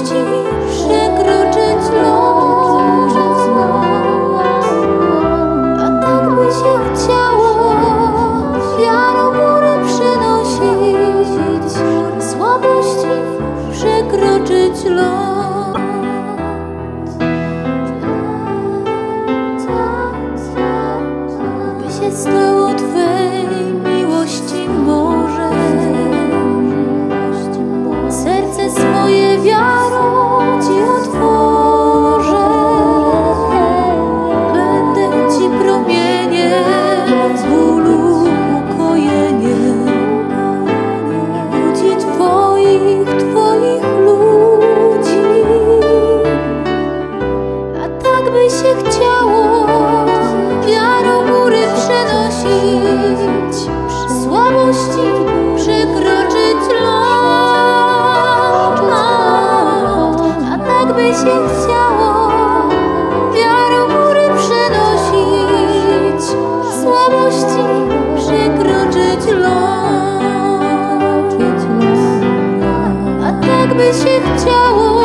słabości przekroczyć los. A tak by się chciało wiarą góry przenosić, słabości przekroczyć los. By się stało Twej miłości morze, serce swoje wiarą Ci otworzę. Będę Ci promieniem bólu ukojeniem ludzi Twoich ludzi. A tak by się chciało wiarą góry przenosić, słabości przekroczyć los. A tak by się chciało wiarą góry przenosić, słabości przekroczyć los. A tak by się chciało